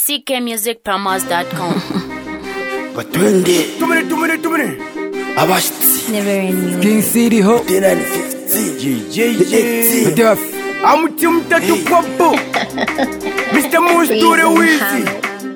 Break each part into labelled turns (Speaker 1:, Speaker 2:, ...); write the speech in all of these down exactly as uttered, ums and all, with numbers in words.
Speaker 1: c k music promos dot com.
Speaker 2: Batwende tumene tumene tumene abashitsi
Speaker 1: Never ending.
Speaker 3: King City Ho
Speaker 2: tena ni fifty
Speaker 3: Def
Speaker 2: amuti mtatu kwapo Mister Musture Wizi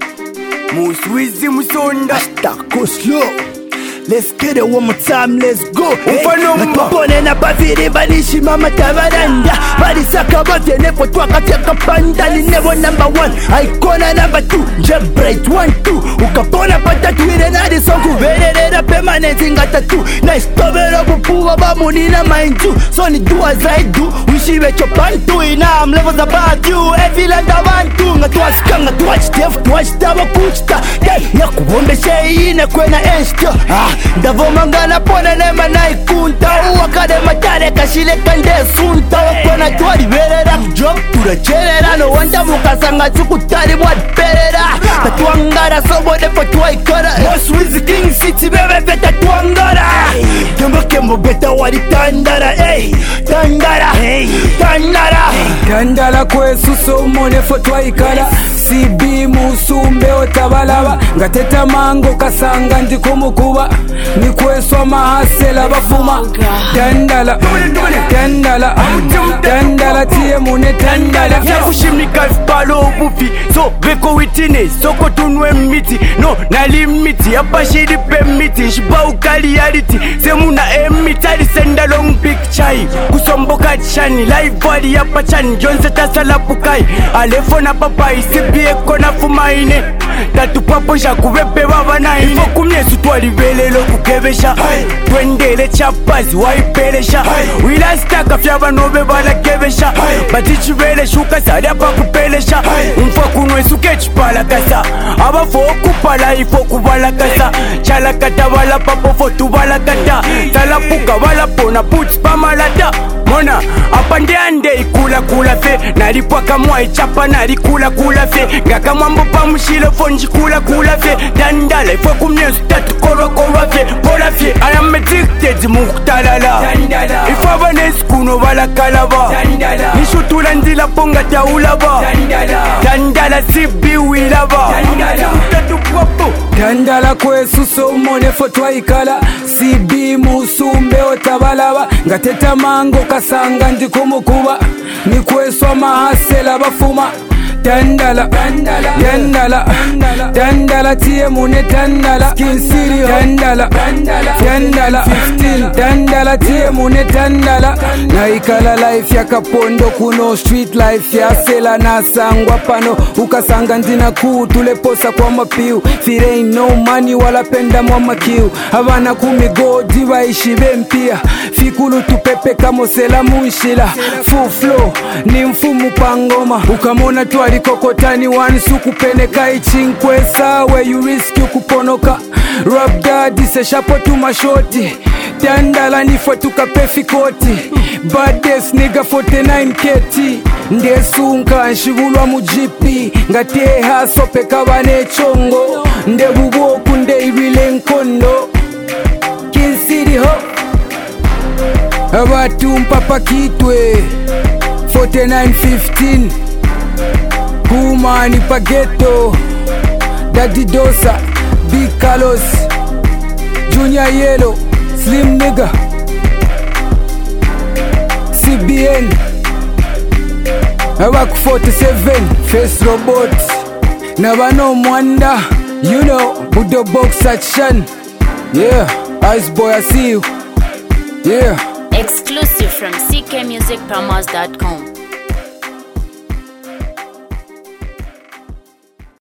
Speaker 2: Muswizi Musonda
Speaker 4: Go slow. Let's get it one more time, let's go.
Speaker 2: Ufanomba.
Speaker 4: Natupone na baviri balishi mama tabaranda. Balisaka bote nepo twaka teka panda. Ni nebo number one, icona number two. Jeb bright one two. Ukapona pata twire na di songu. Vererera permanent ngata two. Nice tobero bupuwa bamuni na mind you. So ni do as I do. Wishi wecho pantu ina. I'm levels about you. Every land I want to. Ngatuwa skanga tuwach def tuwach tawa kuchta. Yaku bombe shei ine kwena enshto. Ah. Ndavomangana pona nema na ikunta Uwakade matare kashile kande sunta Wakona tuwari verera Job turacherera No wanda mukasanga tukutari mwad perera Tatuangara sobo depo tuwa ikora Boss with King City bebe beta tuangara Kembo kembo beta wari tandara Hey, tandara Hey, tandara
Speaker 3: Tandala kwesu somone fotwa ikala C B musumbe otabalaba Ngateta mango kasanga ndi kumukuba Ni kwesu mahasela bafuma Tandala Tandala Tandala tiye mune tandala
Speaker 2: Yakushimika vipalo ubufi So veko witine Soko tunwe miti No nali miti Yapashiri pe miti Shiba ukali yariti Semuna emiti Ali senda long picture Kusomboka chani Live body yapa chani Jonse tasala pukai Alefona papai Sibi eko na fumaine Tatu papo shakuwepe baba na ine Ifo kumye sutwali velelo kukevesha Twendele chapazi waipelesha Wila staka fyaba nobe bala kevesha Batichi vele shuka sari apa kupelesha Mfwa kunwe suke chipala kasa Aba fo kupala ifo kubala kasa Chala kata wala papo fo tubala kata Talapuka wala pona puts pamalata Mona apande ande ikula kula fe Nalipwa kamwa ichapa nalikula kula fe Ngaka mwambo pa mshilo fonji kula kula fe Dandala ifo kumyesu tatu korwa korwa fe Pola fe I am addicted mukutalala Ifo abanesi kuno bala kalaba Nishutula ndila ponga taulaba Dandala sibi wilaba Tatu kwapo
Speaker 3: Tandala kwesu somone fotwa ikala C B musumbe otabalaba Ngateta mango kasanga ndi kumukuba Ni kwesu mahasela bafuma Tandala Tandala Tandala tiye mune tandala King City Tandala Tandala Tandala tiye mune tandala Na ikala life ya kapondo kuno street life ya sela na sangwa pano Ukasanga ndina kuu tuleposa kwa mapiu There ain't no money wala penda mwa makiu Havana kumigodi waishi bempia Fikulu tupepe kamo sela munshila Full flow ni mfumu pangoma Ukamona tuari kokotani one suku peneka ichinkwe sawe you risk you kuponoka Rap daddy se shapo tu mashoti Tandala nifo tukapefi koti Baddest nigga forty-nine K T Ndesunka nshigulwa mujipi Ngateha sope kabane chongo Ndebuboku ndeibile nkondo King City Ho Abatu mpapa kitwe forty-nine fifteen Kumani Pageto Daddy Dosa Big Carlos Junior Yellow Slim Nigga C B N Abaku forty-seven Face Robot Nabano Mwanda You know Budo Box Action Yeah Ice Boy I see you Yeah
Speaker 1: Exclusive from c k music promos dot com.